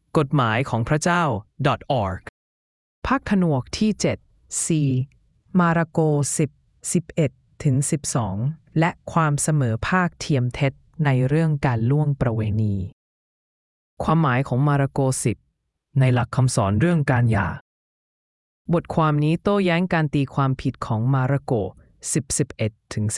กฎหมายของพระเจ้า .org ภาคผนวกที่7 C มาระโก10 11ถึง12และความเสมอภาคเทียมเท็จในเรื่องการล่วงประเวณีความหมายของมาระโก10ในหลักคำสอนเรื่องการหย่าบทความนี้โต้แย้งการตีความผิดของมาระโก10 11ถึง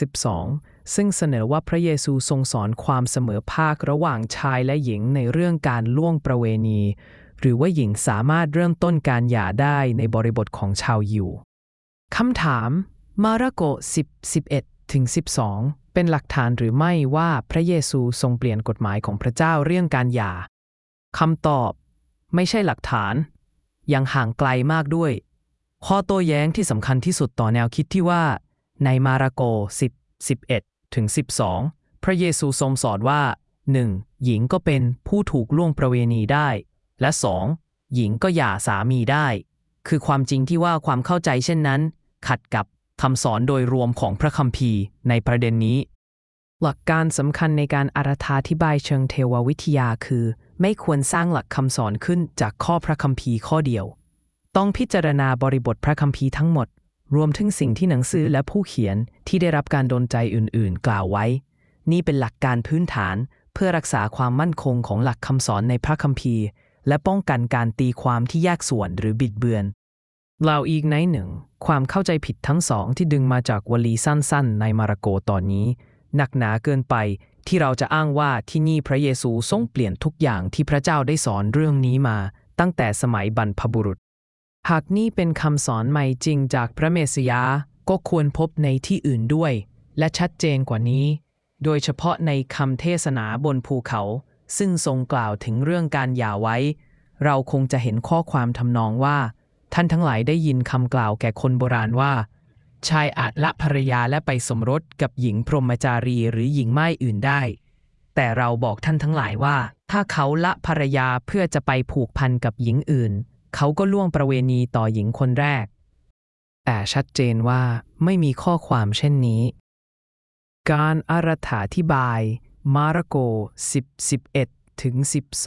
12ซึ่งเสนอว่าพระเยซูทรงสอนความเสมอภาคระหว่างชายและหญิงในเรื่องการล่วงประเวณีหรือว่าหญิงสามารถเริ่มต้นการหย่าได้ในบริบทของชาวยิวคำถามมาระโก10 11ถึง12เป็นหลักฐานหรือไม่ว่าพระเยซูทรงเปลี่ยนกฎหมายของพระเจ้าเรื่องการหย่าคำตอบไม่ใช่หลักฐานยังห่างไกลมากด้วยข้อโต้แย้งที่สำคัญที่สุดต่อแนวคิดที่ว่าในมาระโก10 11ถึง12พระเยซูทรงสอนว่า 1. หญิงก็เป็นผู้ถูกล่วงประเวณีได้และ 2. หญิงก็หย่าสามีได้คือความจริงที่ว่าความเข้าใจเช่นนั้นขัดกับคำสอนโดยรวมของพระคัมภีร์ในประเด็นนี้หลักการสำคัญในการอธิบายเชิงเทววิทยาคือไม่ควรสร้างหลักคำสอนขึ้นจากข้อพระคัมภีร์ข้อเดียวต้องพิจารณาบริบทพระคัมภีร์ทั้งหมดรวมถึงสิ่งที่หนังสือและผู้เขียนที่ได้รับการดลใจอื่นๆกล่าวไว้นี่เป็นหลักการพื้นฐานเพื่อรักษาความมั่นคงของหลักคำสอนในพระคัมภีร์และป้องกันการตีความที่แยกส่วนหรือบิดเบือนกล่าวอีกในหนึ่งความเข้าใจผิดทั้งสองที่ดึงมาจากวลีสั้นๆในมาระโกตอนนี้หนักหนาเกินไปที่เราจะอ้างว่าที่นี่พระเยซูทรงเปลี่ยนทุกอย่างที่พระเจ้าได้สอนเรื่องนี้มาตั้งแต่สมัยบรรพบุรุษหากนี่เป็นคำสอนใหม่จริงจากพระเมสสิยาก็ควรพบในที่อื่นด้วยและชัดเจนกว่านี้โดยเฉพาะในคำเทศนาบนภูเขาซึ่งทรงกล่าวถึงเรื่องการหย่าไว้เราคงจะเห็นข้อความทำนองว่าท่านทั้งหลายได้ยินคำกล่าวแก่คนโบราณว่าชายอาจละภรรยาและไปสมรสกับหญิงพรหมจารีหรือหญิงม่ายอื่นได้แต่เราบอกท่านทั้งหลายว่าถ้าเขาละภรรยาเพื่อจะไปผูกพันกับหญิงอื่นเขาก็ล่วงประเวณีต่อหญิงคนแรกแต่ชัดเจนว่าไม่มีข้อความเช่นนี้การอธิบายมาระโก10 11ถึง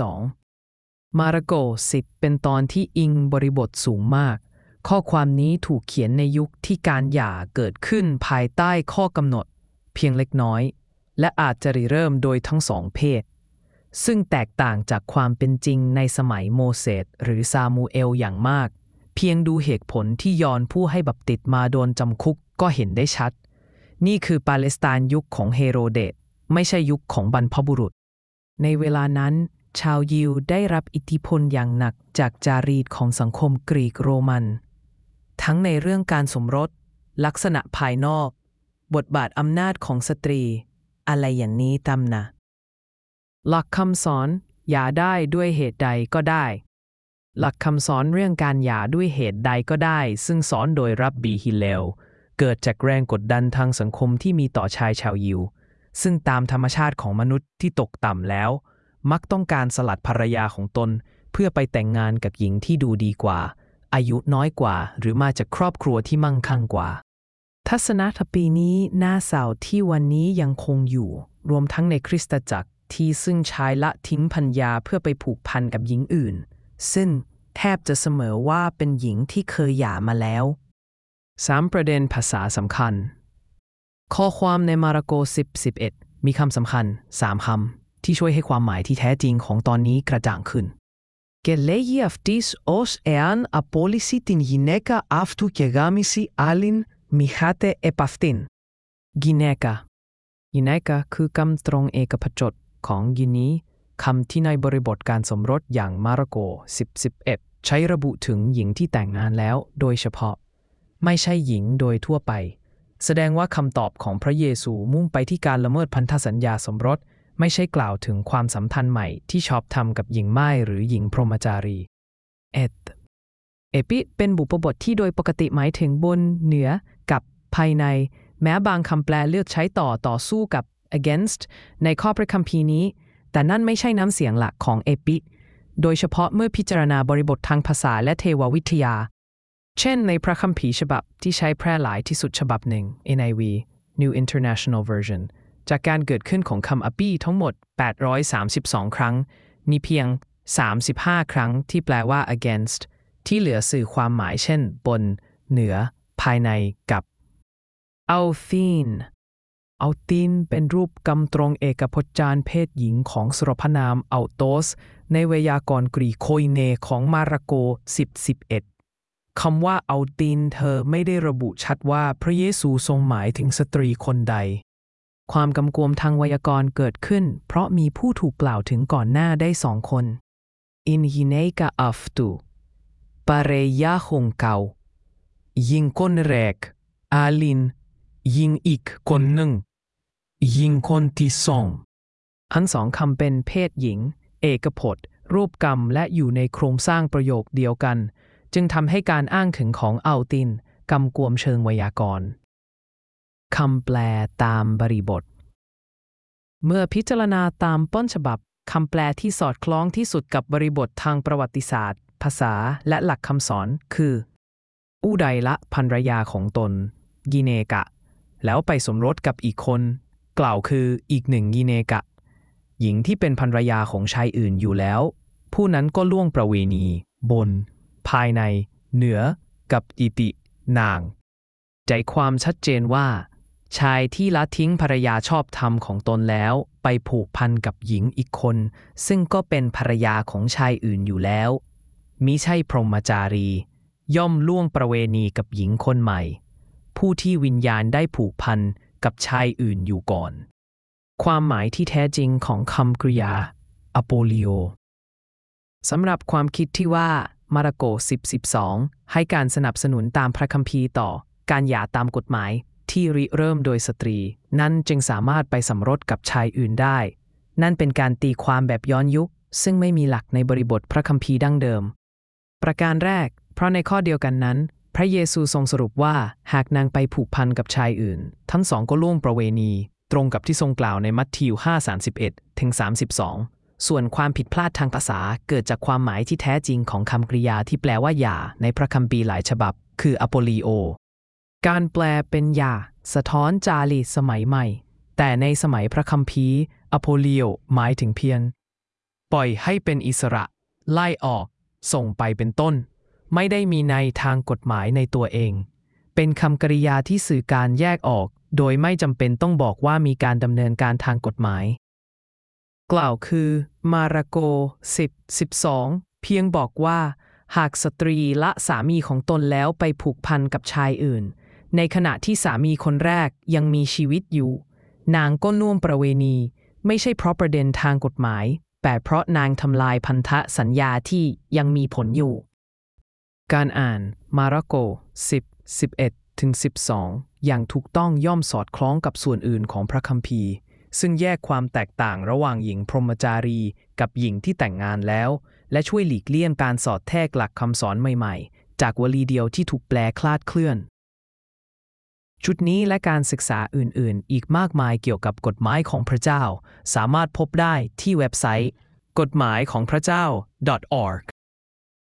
12มาระโก10เป็นตอนที่อิงบริบทสูงมากข้อความนี้ถูกเขียนในยุคที่การหย่าเกิดขึ้นภายใต้ข้อกำหนดเพียงเล็กน้อยและอาจจะริเริ่มโดยทั้งสองเพศซึ่งแตกต่างจากความเป็นจริงในสมัยโมเสสหรือซามูเอลอย่างมากเพียงดูเหตุผลที่ยอนผู้ให้บัพติศมาโดนจำคุกก็เห็นได้ชัดนี่คือปาเลสไตน์ยุคของเฮโรเดสไม่ใช่ยุคของบรรพบุรุษในเวลานั้นชาวยิวได้รับอิทธิพลอย่างหนักจากจารีตของสังคมกรีกโรมันทั้งในเรื่องการสมรสลักษณะภายนอกบทบาทอำนาจของสตรีอะไรอย่างนี้ตามนะหลักคำสอนหย่าได้ด้วยเหตุใดก็ได้หลักคำสอนเรื่องการหย่าด้วยเหตุใดก็ได้ซึ่งสอนโดยรับบีฮิเลลเกิดจากแรงกดดันทางสังคมที่มีต่อชายชาวยิวซึ่งตามธรรมชาติของมนุษย์ที่ตกต่ำแล้วมักต้องการสลัดภรรยาของตนเพื่อไปแต่งงานกับหญิงที่ดูดีกว่าอายุน้อยกว่าหรือมาจากครอบครัวที่มั่งคั่งกว่าทัศนคตินี้น่าเศร้าที่วันนี้ยังคงอยู่รวมทั้งในคริสตจักรที่ซึ่งชายละทิ้งภรรยาเพื่อไปผูกพันกับหญิงอื่นซึ่งแทบจะเสมอว่าเป็นหญิงที่เคยหย่ามาแล้ว3ประเด็นภาษาสำคัญข้อความในมาระโก10 11มีคำสำคัญ3คำที่ช่วยให้ความหมายที่แท้จริงของตอนนี้กระจ่างขึ้น Και λέγει αυτής ως εάν απόλυσει την γυναίκα αυτού και γάμισει άλλην μιχάτε επ' αυτήν. Gineka คือกำตรงเอกพจน์ของยินีคำที่ในบริบทการสมรสอย่างมาระโก10 11ใช้ระบุถึงหญิงที่แต่งงานแล้วโดยเฉพาะไม่ใช่หญิงโดยทั่วไปแสดงว่าคำตอบของพระเยซูมุ่งไปที่การละเมิดพันธสัญญาสมรสไม่ใช่กล่าวถึงความสัมพันธ์ใหม่ที่ชอบทำกับหญิงม่ายหรือหญิงพรหมจารีเอปิเป็นบุพบทที่โดยปกติหมายถึงบนเหนือกับภายในแม้บางคำแปลเลือกใช้ต่อสู้กับ against ในข้อพระคัมภีร์นี้แต่นั่นไม่ใช่น้ำเสียงหลักของเอปิโดยเฉพาะเมื่อพิจารณาบริบททางภาษาและเทววิทยาเช่นในพระคัมภีร์ฉบับที่ใช้แพร่หลายที่สุดฉบับหนึ่ง NIV New International Version จากการเกิดขึ้นของคำอปีทั้งหมด832ครั้งมีเพียง 35 ครั้งที่แปลว่า against ที่เหลือสื่อความหมายเช่นบนเหนือภายในกับ Althin Althin เป็นรูปกำตรงเอกพจน์เพศหญิงของสรรพนาม Autos ในไวยากรณ์กรีกโคอิเนของมาระโก 10:11 คำว่า Althin เธอไม่ได้ระบุชัดว่าพระเยซูทรงหมายถึงสตรีคนใดความกำกวมทางไวยากรณ์เกิดขึ้นเพราะมีผู้ถูกกล่าวถึงก่อนหน้าได้2 คน In Hineka Aftu Pareja Hongkau ยิงคนแรกอาลินยิงอีกคนหนึ่งยิงคนที่สองทั้ง2 คำเป็นเพศหญิงเอกพจน์รูปกรรมและอยู่ในโครงสร้างประโยคเดียวกันจึงทำให้การอ้างถึงของอัลตินกำกวมเชิงไวยากรณ์คำแปลตามบริบทเมื่อพิจารณาตามต้นฉบับคำแปลที่สอดคล้องที่สุดกับบริบททางประวัติศาสตร์ภาษาและหลักคำสอนคือผู้ใดละภรรยาของตนยิเนกะแล้วไปสมรสกับอีกคนกล่าวคืออีกหนึ่งยิเนกะหญิงที่เป็นภรรยาของชายอื่นอยู่แล้วผู้นั้นก็ล่วงประเวณีบนภายในเหนือกับอิตินางใจความชัดเจนว่าชายที่ละทิ้งภรรยาชอบธรรมของตนแล้วไปผูกพันกับหญิงอีกคนซึ่งก็เป็นภรรยาของชายอื่นอยู่แล้วมิใช่พรหมจารีย่อมล่วงประเวณีกับหญิงคนใหม่ผู้ที่วิญญาณได้ผูกพันกับชายอื่นอยู่ก่อนความหมายที่แท้จริงของคำกริยาอโปลิโอสำหรับความคิดที่ว่ามาระโก 10:12 ให้การสนับสนุนตามพระคัมภีร์ต่อการหย่าตามกฎหมายที่ริเริ่มโดยสตรีนั้นจึงสามารถไปสมรสกับชายอื่นได้นั่นเป็นการตีความแบบย้อนยุคซึ่งไม่มีหลักในบริบทพระคัมภีร์ดั้งเดิมประการแรกเพราะในข้อเดียวกันนั้นพระเยซูทรงสรุปว่าหากนางไปผูกพันกับชายอื่นทั้งสองก็ล่วงประเวณีตรงกับที่ทรงกล่าวในมัทธิว 5:31-32 ส่วนความผิดพลาดทางภาษาเกิดจากความหมายที่แท้จริงของคำกริยาที่แปลว่าหย่าในพระคัมภีร์หลายฉบับคืออโปลิโอการแปลเป็นหย่าสะท้อนจารีตสมัยใหม่แต่ในสมัยพระคัมภีร์อโปลิโอหมายถึงเพียงปล่อยให้เป็นอิสระไล่ออกส่งไปเป็นต้นไม่ได้มีในทางกฎหมายในตัวเองเป็นคำกริยาที่สื่อการแยกออกโดยไม่จำเป็นต้องบอกว่ามีการดำเนินการทางกฎหมายกล่าวคือมาระโก 10:12 เพียงบอกว่าหากสตรีละสามีของตนแล้วไปผูกพันกับชายอื่นในขณะที่สามีคนแรกยังมีชีวิตอยู่นางก็น่วมประเวณีไม่ใช่เพราะประเด็นทางกฎหมายแต่เพราะนางทำลายพันธสัญญาที่ยังมีผลอยู่การอ่านมาระโก 10:11-12 อย่างถูกต้องย่อมสอดคล้องกับส่วนอื่นของพระคัมภีร์ซึ่งแยกความแตกต่างระหว่างหญิงพรหมจารีกับหญิงที่แต่งงานแล้วและช่วยหลีกเลี่ยงการสอดแทรกหลักคำสอนใหม่ๆจากวลีเดียวที่ถูกแปลคลาดเคลื่อนชุดนี้และการศึกษาอื่นๆอีกมากมายเกี่ยวกับกฎหมายของพระเจ้าสามารถพบได้ที่เว็บไซต์กฎหมายของพระเจ้า .org